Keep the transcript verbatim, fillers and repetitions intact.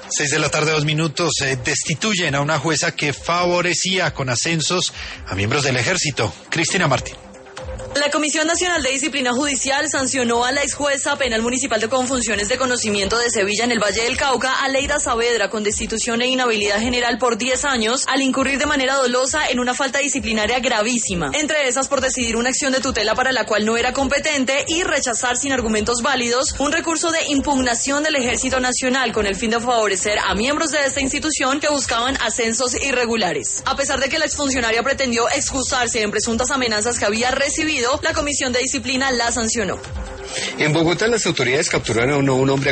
Seis de la tarde, dos minutos. Eh, destituyen a una jueza que favorecía con ascensos a miembros del ejército. Cristina Martín. La Comisión Nacional de Disciplina Judicial sancionó a la exjueza penal municipal de Confunciones de Conocimiento de Sevilla en el Valle del Cauca, Aleida Saavedra, con destitución e inhabilidad general por diez años al incurrir de manera dolosa en una falta disciplinaria gravísima. Entre esas, por decidir una acción de tutela para la cual no era competente y rechazar sin argumentos válidos un recurso de impugnación del Ejército Nacional con el fin de favorecer a miembros de esta institución que buscaban ascensos irregulares. A pesar de que la exfuncionaria pretendió excusarse en presuntas amenazas que había recibido, la Comisión de Disciplina la sancionó. En Bogotá, las autoridades capturaron a un hombre